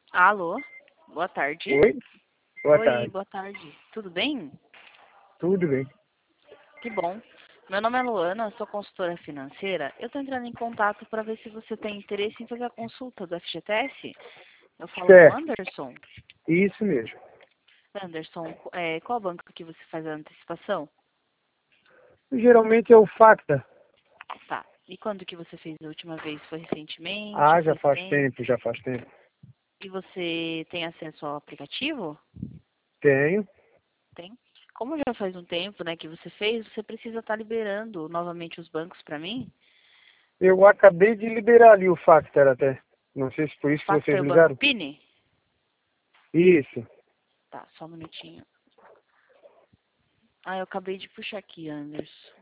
Alô, boa tarde. Oi? Boa Oi, tarde. boa tarde. Tudo bem? Tudo bem? Que bom. Meu nome é Luana, sou consultora financeira. Eu estou entrando em contato para ver se você tem interesse em fazer a consulta do FGTS. Eu falo com o Certo. Anderson. Isso mesmo. Anderson, qual banco que você faz a antecipação? Geralmente é o Facta. Tá. E quando que você fez a última vez? Foi recentemente? Ah, já Faz faz tempo? tempo, já faz tempo. E você tem acesso ao aplicativo? Tenho. Tem. Como já faz um tempo, né, que você fez, você precisa estar liberando novamente os bancos para mim. Eu acabei de liberar ali o Factor até. Não sei se por isso que Facta vocês é o Banco ligaram. Pini? Isso. Tá, só um minutinho. Ah, eu acabei de puxar aqui, Anderson.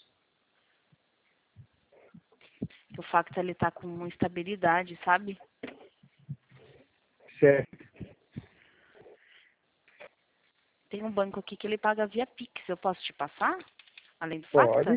O Facta, ele tá com instabilidade, sabe? Certo. Tem um banco aqui que ele paga via Pix. Eu posso te passar? Além do Facta? Pode.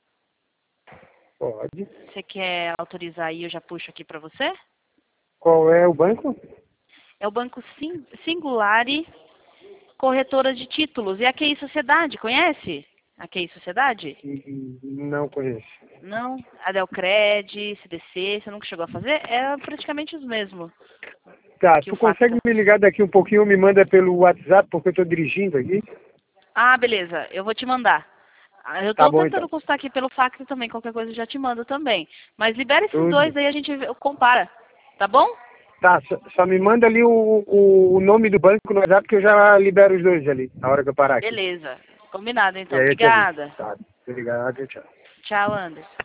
Pode. Você quer autorizar aí? Eu já puxo aqui pra você? Qual é o banco? É o Banco Singulari Corretora de Títulos. E a QI Sociedade, conhece? A QI Sociedade? Não conheço. Não? A Delcred, CDC, você nunca chegou a fazer? É praticamente os mesmos Tá, que o tu consegue Facta. me ligar daqui um pouquinho, me manda pelo WhatsApp, porque eu tô dirigindo aqui? Ah, beleza. Eu vou te mandar. Eu Tá tô bom tentando então. consultar aqui pelo Facta também. Qualquer coisa eu já te mando também. Mas libera esses Tudo dois bem. aí, a gente compara. Tá bom? Tá, só me manda ali o nome do banco no WhatsApp que eu já libero os dois ali, na hora que eu parar aqui. Beleza. Combinado, E então. aí eu te aviso. Obrigada. Tá, obrigado, tchau. Tchau, Anderson.